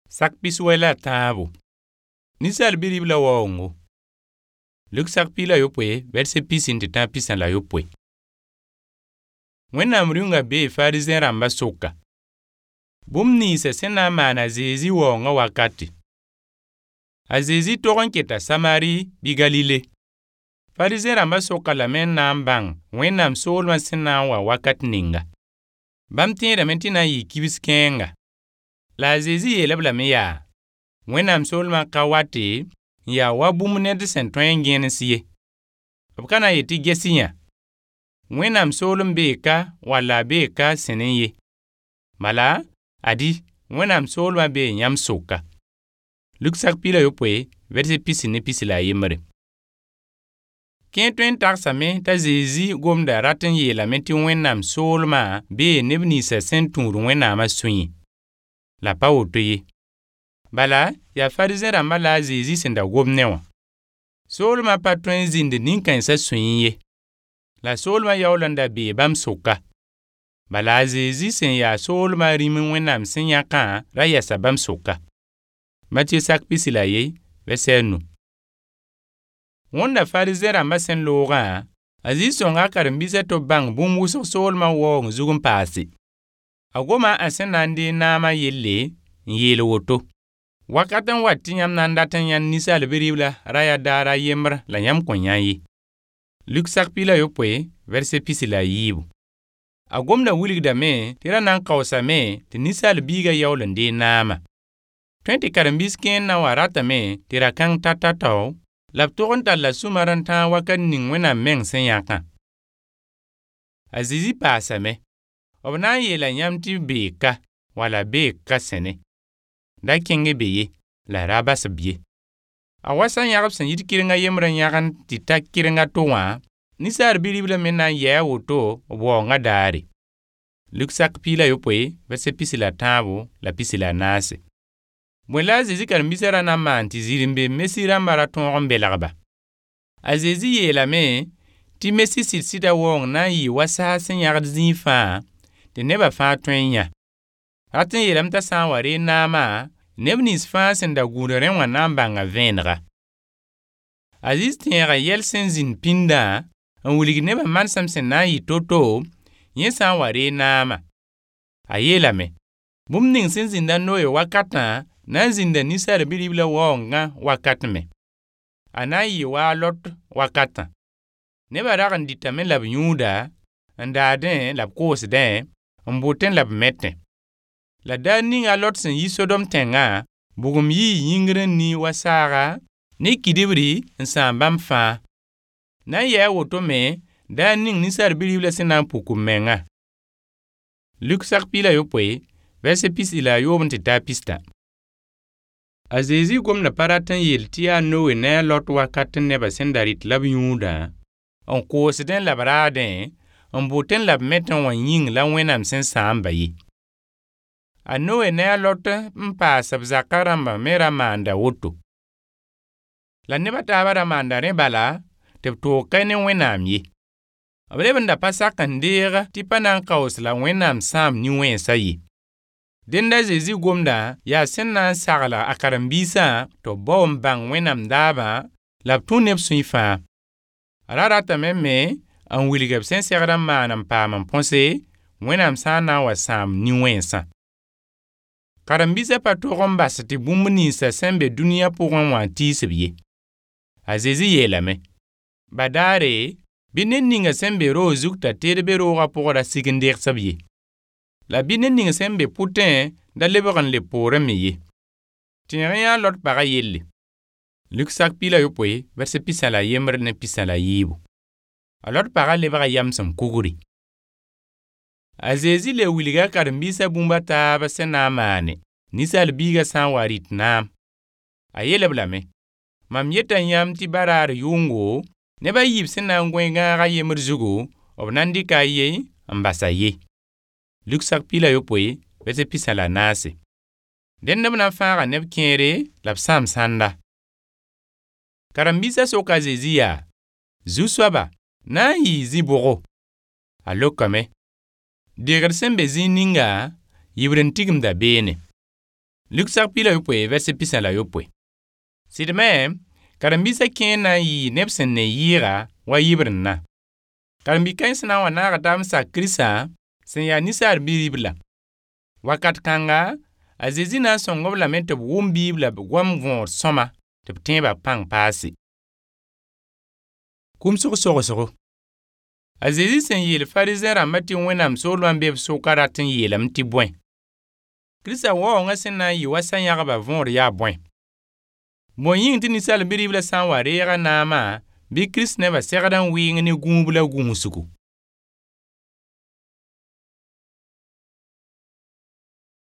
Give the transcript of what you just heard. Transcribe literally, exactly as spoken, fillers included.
Sak piswela tabo. Nisal birib la waongo. Luk sak pila yopwe, verse pisin titan pisan la yopwe. Wena mriunga be farizen ramba soka. Bum nisa sena mana zezi waonga wakati. Azezi toron keta Samari bi Galile. Farizen ramba soka la men nambang, wena msolwa sena wa wakati ninga. Bam tienda mentina yi kibis kenga. La zezi yelebla me ya. Wena msolma kawate, ya wabum ned sentwen genesiye. Abkana yeti gesinya. Wena msolum beka, wala beka seneye. Mala, adi, wena msolma be nyam soka. Luksak pila yopwe, verse pisi ne pisi la yemre. Kentwen taksame ta zezi gomda raten yela menti wena msolma be nebnisa senturu wena masunyi. La pa otoye. Bala, ya farizen ramba la zezi senda gomnewa. Solma patwen zinde ninkan sa sunye. La solma yaulanda be bam soka. Bala zezi sen ya solma rimin wenam sen yaka raya sa bam soka. Mathieu sak pisila ye, verset nou. Wonda farizen ramba sen loga, aziz songa karambisa to bang bumwusok solma wong zugum pasi. Agoma asenande nama yelle, yele woto. Wakatan wati nyam nandatan yan nisal biribla raya dara yemr la nyam konyayi. Luk sak pila yopwe, verse pisila yibu. Agomda wuligda me, tira nan kausa me, ti nisal biga yawlande nama. Twenty karambis ken na warata me, tira kang tatatao, laptokonta la sumaranta wakan ning wena meng sen yaka. Azizi pasa me. Obna yela nyamti beka, wala beka sene. Da kenge beye, la rabas biye. Awasa nyagab sen yit kirenga yemra nyagan tita kirenga towa, nisar biribla mena ya woto, obo nga dari. Luksak pila yopwe, verse pisila tabo, la pisila nase. Mwela zizi karmisara na manti zirimbe mesira maraton rombelagba. Azezi yela me, ti mesi sida wong na yi wasa sen yagad zinfa, te neba fa twenya. Raten yelam ta san ware nama, neb nis fa sen da guderen wa nambanga venra. Aziz tenra yel sen zin pinda, an wulig neba mansam sen na yi toto, yen san ware nama. Ayela me, bum ning sen zinda noye wakata, na zinda nisar biribla wonga wakata me. Anayi wa lot wakata. Neba ragan ditamen lab nyuda, andaden lab kos den, mboten lab mette. La da ninga lot sen yi Sodom tenga, bugum yi yingren ni wasara, ni kidibri nsan bam fa. Na ya woto me, da ning nisar biribla senan pukum menga. Luk sak pila yopwe, verse pis ila yobun tita pista. Azezi gom na paratan yel tia nowe na lot wakaten neba sendarit lab yuda, on kos den lab raden, on boten lab metten wan ying la wenam sen samba yi. A nowe na lot mpa sab zakaramba mera manda woto. La neba tabara manda ne bala, te to kene wenam yi. Ableben da pasakan dira tipa nan kaos la wenam sam ni wensa yi. Denda zezi gomda ya sen nan sagala akarambisa to bom bang wenam daba la tunep suifa. Ararata memme an wiligab sen segram manam pa man ponse wenam sana wa sam ni wensa. Karambisa patoron basati bumbuni sa sembe dunia pouron wa tisbiye. Azezi yelame. Badare binen ninga sembe ro zukta terbe ro rapora sigindir sabiye. La binen ninga sembe putin da leberan le pore meye. Tienria lot para yelle. Luksak pila yopwe, verse pisala yemre ne pisala yibu. Alot para lebara yamsam kuguri. Azezi le wiliga karambisa bumba taba sena mane. Nisal biga san warit nam. Ayele blame. Mam yeta nyam ti barar yungo. Neba yib sena ngwenga ga yemr zugo. Obnandi ka ye, ambasa ye. Luksak pila yopwe, verse pisala nase. Den nebna fara neb kere, lap sam sanda. Karambisa soka zezia. Zuswaba, na yi ziboro. Alokame. Degar sembe zininga, yibren tigim da bene. Luk sak pila yopoe verset pisa la yopoe. Sidme, karambisa kẽen na n yɩ neb sẽn ne yɩɩga wa yibrẽnna. Karambi kãens na n wa naag dam sak Kiristã sẽn yaa ninsaal bi-ribla. Wakat kãnga, a Zezi na n sõng b lame tɩ b wʋm Biibla goam võor sõma tɩ b tẽebã pãng paase. Kʋmsg sogsgo. A Zezi sẽn yeel Farizẽ rãmbã tɩ Wẽnnaam soolmã n be b sʋka rat n yeelame tɩ bõe. Kiristã waoongã sẽn na n yɩ wa sã-yãgbã võor yaa bõe. Bõe yĩng tɩ ninsaal bi-riblã sã n wa reega naamã bɩ Kirist nebã segda n wɩɩng ne gũub la gũusgu.